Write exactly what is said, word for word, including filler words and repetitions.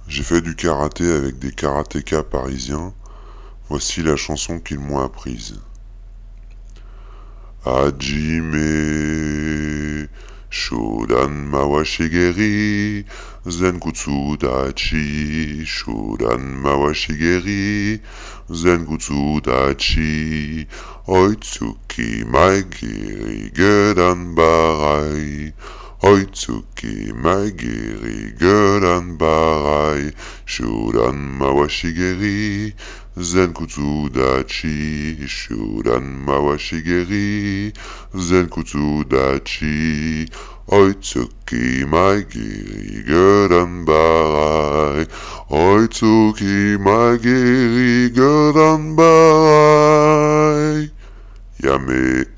J'ai fait du karaté avec des karatékas parisiens. Voici la chanson qu'ils m'ont apprise. Hajime Shodan Mawashigeri Zenkutsu Dachi Shodan Mawashigeri Zenkutsu Dachi Oitsuki Maigiri Gedan Barai Oitsuki Maigiri Gedan Barai Shodan Mawashigeri Zenkutsu Dachi Shodan Mawashigeri Zenkutsu Dachi Oitsuki Maigiri Gedan Barai Oitsuki Maigiri Gedan Barai Yame